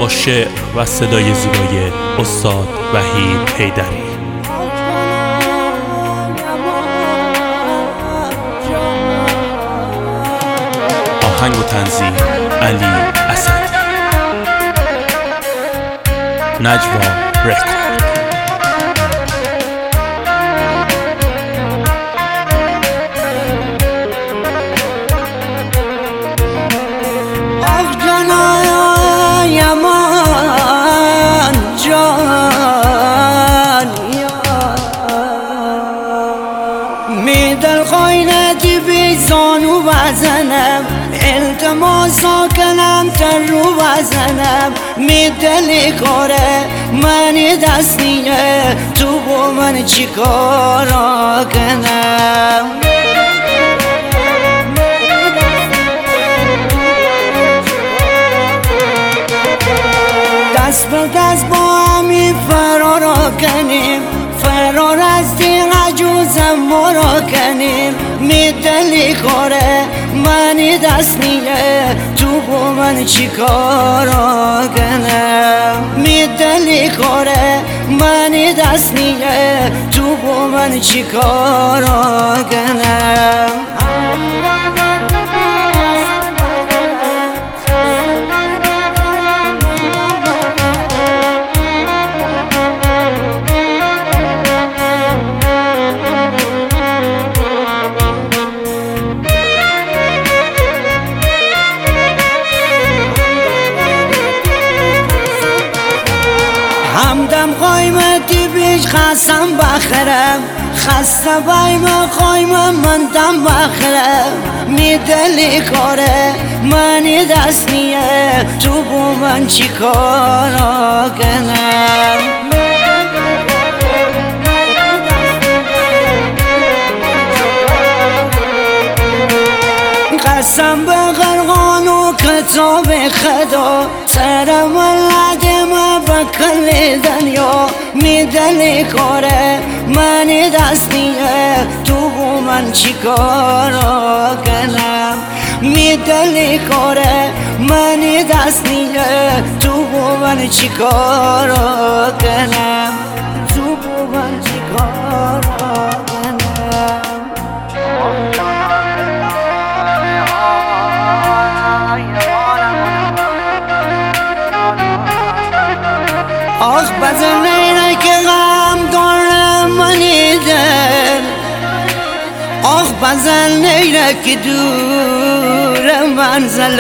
با شعر و صدای زیبای استاد وحید حیدری. آهنگ و تنظیم علی اسدی. نجوا رکورد. میدل خواینتی بی زانو بزنم، التماسا کنم تر رو بزنم. میدلی کاره منی دستیه، تو با من چی کارا کنم؟ دست به دست با همی فرارا کنیم، فرار از دیگه عجوزم مرا کنیم. میدلی کاره منی دست نیه، تو با من چی کارا کنم؟ میدلی کاره منی دست نیه، تو با من چی کارا کنم؟ همدم قایمتی بیش خستم بخرم، خسته بایم قایم من دم بخرم. میدلی کاره منی دست نیه، تو با من چی کارا کنم؟ قسم به قرآن و کتاب خدا، سرم ولدم به کل دنیا. میدلی کاره منی دست نیه، تو با من چی کارا کنم؟ میدلی کاره منی دست نیه، تو با من چی کارا کنم؟ تو با من چی کارا کنم؟ آخ بزن نیره که غم دارم منی دل، آخ بزن نیره که دور منزل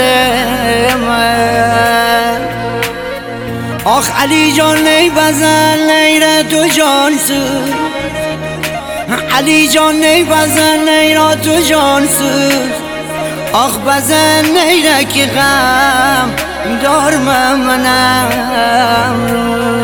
من. آخ علی جان نی بزن نیره تو جان سوز، علی جان نی بزن نیره تو جان سوز. آخ بزن نیره که غم دارم منم.